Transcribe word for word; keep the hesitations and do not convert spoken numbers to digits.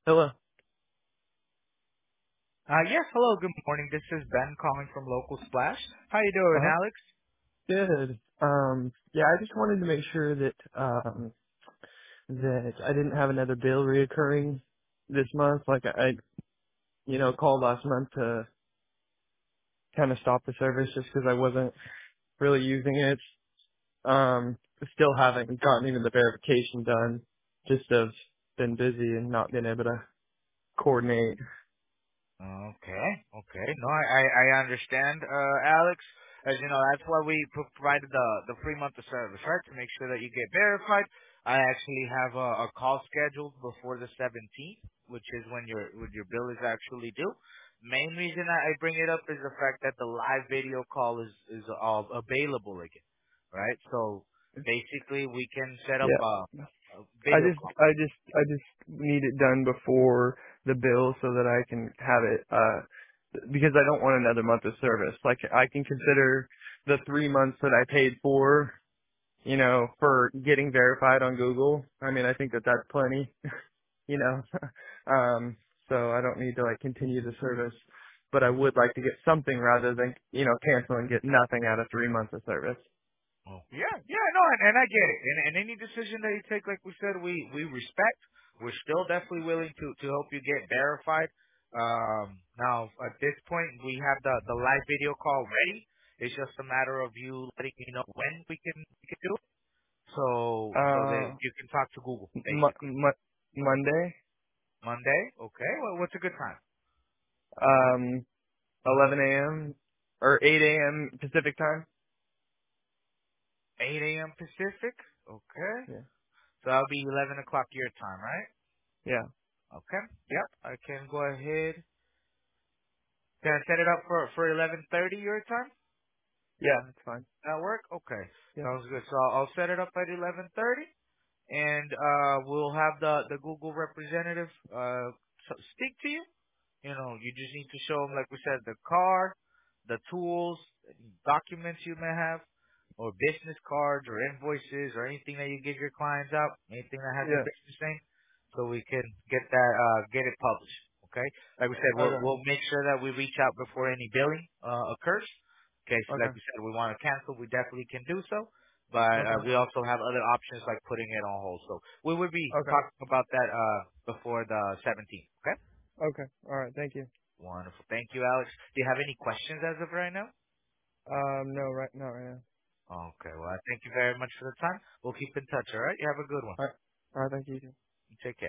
Hello. Uh, yes, hello, good morning. This is Ben calling from Local Splash. How you doing, Uh-huh. Alex? Good. Um, yeah, I just wanted to make sure that, um, that I didn't have another bill reoccurring this month. Like I, you know, called last month to kind of stop the service just because I wasn't really using it. Um, still haven't gotten even the verification done. Just have been busy and not been able to coordinate. Okay, okay. No, I, I, I understand, uh, Alex. As you know, that's why we pro- provided the, the free month of service, right? To make sure that you get verified. I actually have a, a call scheduled before the seventeenth, which is when your, when your bill is actually due. Main reason I I bring it up is the fact that the live video call is, is uh, available again, right? So basically we can set up Yeah. a, a I video just, call. I just, I just need it done before the bill so that I can have it, uh, because I don't want another month of service. Like I can consider the three months that I paid for, you know, for getting verified on Google. I mean, I think that that's plenty, you know, um, so I don't need to like continue the service, but I would like to get something rather than, you know, cancel and get nothing out of three months of service. Oh. Yeah, yeah, no, and, and I get it. And, and any decision that you take, like we said, we we respect. We're still definitely willing to to help you get verified. Um, now at this point, we have the the live video call ready. It's just a matter of you letting me know when we can we can do it, so so that Uh, you can talk to Google m- basically. m- Monday, Monday, okay. Well, what's a good time? um, eleven a.m. or eight a.m. Pacific time. eight a m. Pacific. Okay. Yeah. So that'll be eleven o'clock your time, right? Yeah. Okay. Yep. I can go ahead. Can I set it up for for eleven thirty your time? Yeah, that's fine. That work? Okay, Yeah. sounds good. So I'll, I'll set it up at eleven thirty, and uh, we'll have the the Google representative uh s- speak to you. You know, you just need to show them, like we said, the car, the tools, documents you may have, or business cards or invoices or anything that you give your clients out, anything that has a Yeah. business name, so we can get that, uh, get it published. Okay? Like we said, we'll, Okay. we'll make sure that we reach out before any billing, uh, occurs. Okay, so like Okay. we said, we want to cancel, we definitely can do so. But uh, Okay. we also have other options like putting it on hold. So we would be Okay. talking about that uh, before the seventeenth. Okay? Okay. All right. Thank you. Wonderful. Thank you, Alex. Do you have any questions as of right now? Um, no, right, not right now. Okay. Well, I thank you very much for the time. We'll keep in touch, all right? You have a good one. All right. All right. Thank you. You take care.